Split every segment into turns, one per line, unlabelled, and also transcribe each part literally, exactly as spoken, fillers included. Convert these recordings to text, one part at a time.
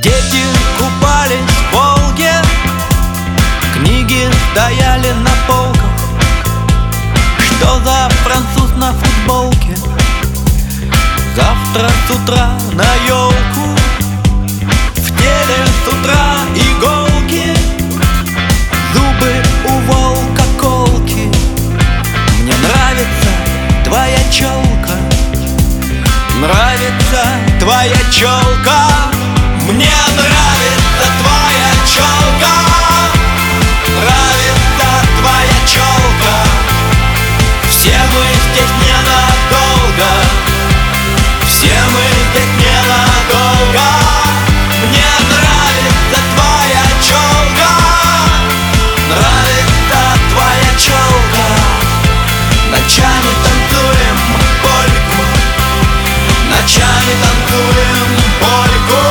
Дети купались в Волге, книги стояли на полках. Что за француз на футболке? Завтра с утра на елку. В теле с утра иголки, зубы у волка колки. Мне нравится твоя челка, нравится твоя челка. Мне нравится твоя челка, нравится твоя челка. Все мы здесь ненадолго, все мы здесь ненадолго. Мне нравится твоя челка, нравится твоя челка. Ночами танцуем польку, ночами танцуем польку.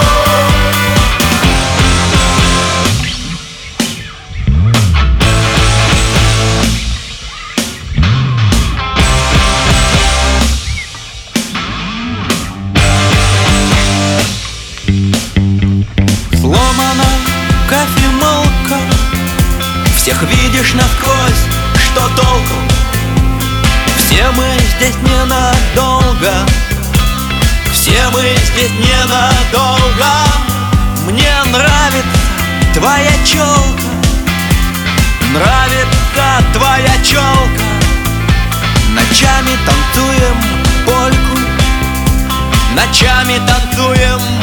Сломана кофемолка, всех видишь насквозь, что толку? Все мы здесь ненадолго, все мы здесь ненадолго. Мне нравится твоя челка, нравится твоя челка. Ночами танцуем польку, ночами танцуем